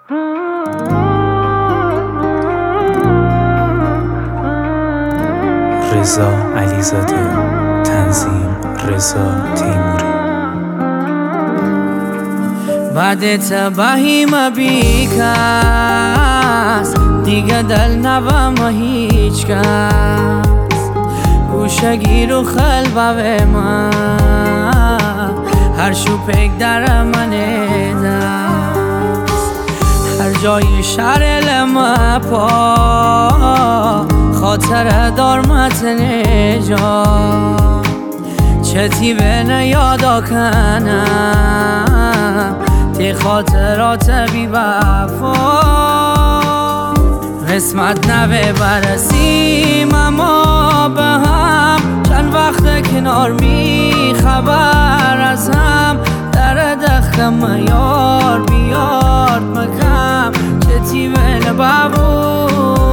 رضا علیزاده، تنظیم رضا تیموری. بعد تباهیم بی کس دیگه دل نبم هیچ کس، گوشگیر و خلبه من هر شوپک در من دست، هر جای شهر لما پا خاطر دار متن جا چتی به یادا کنم تی خاطرات بی وفا، قسمت نوه برسیم اما به هم چند وقت کنار می خبر از هم در دختم یار بیار مکم چتی به بابو،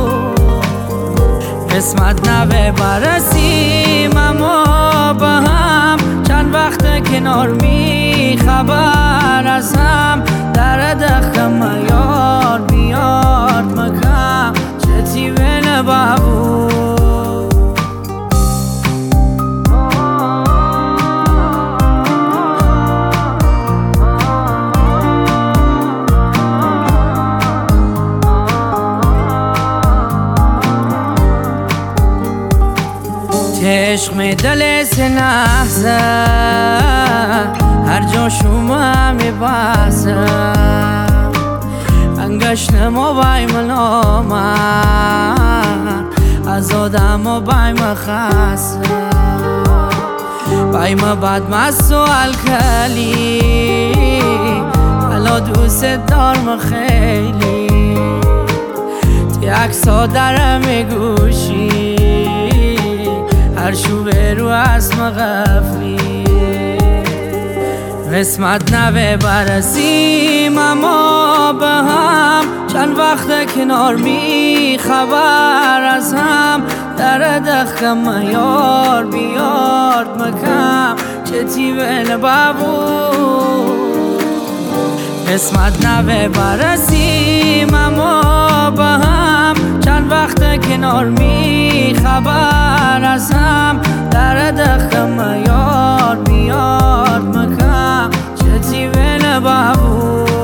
قسمت نوه برسیم اما به هم چند وقت کنار می خبر از هم در دختم یار بیار مکم چتی به بابو. عشق می دل سنحزه هر جا شما می باسه انگشت ما بای ملامر از آدم و بای مخصه بای ما بعد ما سوال کلی حالا دوست دارم خیلی تی اکسا درم گوشی هر شوه رو اسم غفلی، قسمت نوه برسیم اما به هم چند وقت کنار می خبر از هم در دختم یار بیار مکم چتی به بابو، قسمت نوه برسیم اما به هم چند وقت کنار می خبر از هم در دختم یار بیار مکم چتی به بابو.